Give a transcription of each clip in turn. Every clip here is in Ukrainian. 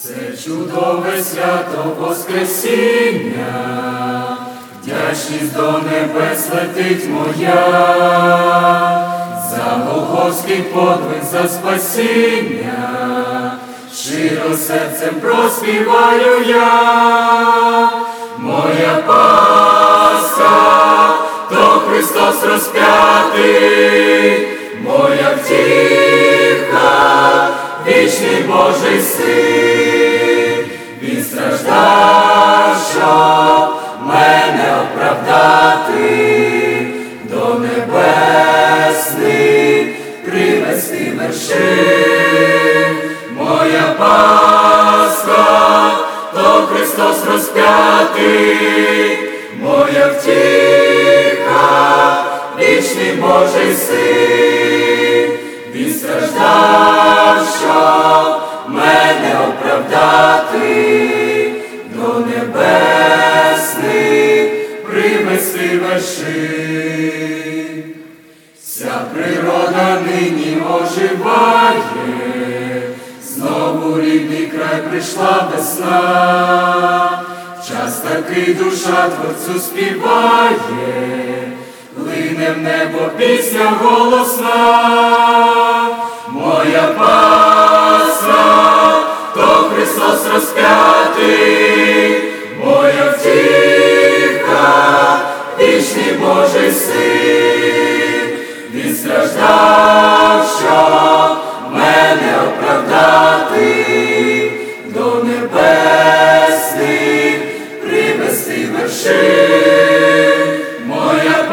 Це чудове свято Воскресіння, вдячність до небес летить моя, за Голгофський подвиг, за спасіння, щиро серцем проспіваю я. Моя Пасха, то Христос розп'ятий, моя втіха, вічний Божий Син. Він страждав, щоб мене оправдати, до небесних привести вершин. Моя Пасха, то Христос розп'ятий, моя втіха, вічний Божий Син. Він страждав, щоб мене оправдати, до небесних привести вершин. Вся природа нині оживає, знову рідний край прийшла весна. Час такий душа Творцю співає, лине в небо пісня голосна. Моя Пасха, то Христос розп'ятий, моя втіха, вічний Божий Син. Він страждав, щоб мене оправдати, до небесних привести вершин. Моя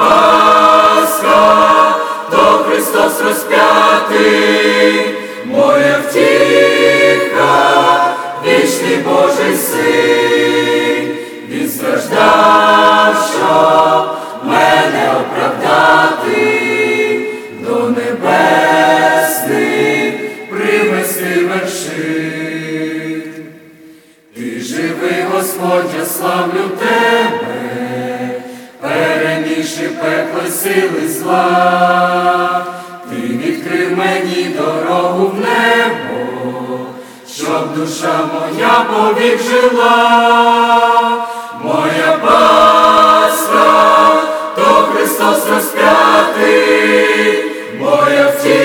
Пасха, то Христос розп'ятий, моя втіха, вічний Божий Син. Він страждав, щоб мене оправдати, до небесних привести вершин. Ти живий, Господь, я славлю Тебе, перемігши пекло й сили зла. Ти відкрив мені дорогу в небо, щоб душа моя повік жила. Моя Пасха, то Христос розп'ятий, моя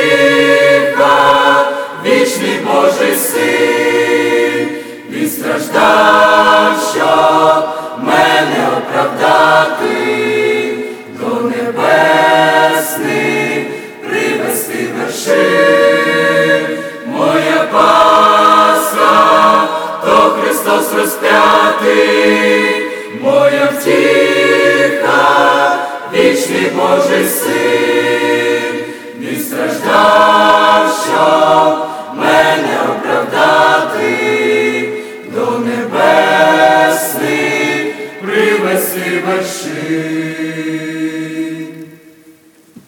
втіха, вічний Божий Син. Він страждав, щоб мене оправдати, до небесних привести вершин. Моя Пасха, то Христос розп'ятий, моя втіха, вічний Божий Син. Він страждав, щоб мене оправдати, до небесних привести вершин.